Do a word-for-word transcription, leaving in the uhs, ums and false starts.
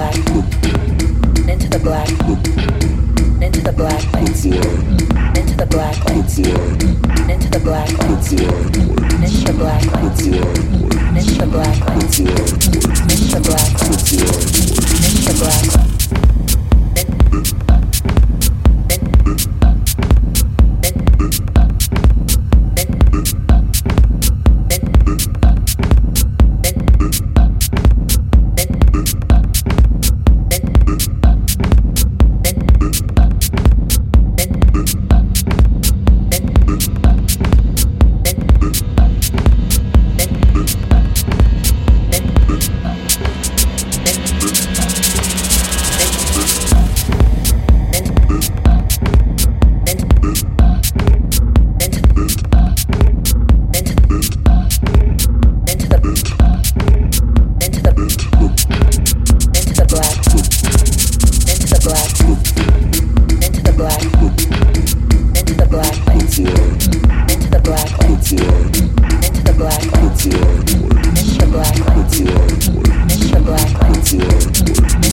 black, into the black, into the black lights, into the black lights, into the black lights, into the black lights, into the black lights, into the black lights.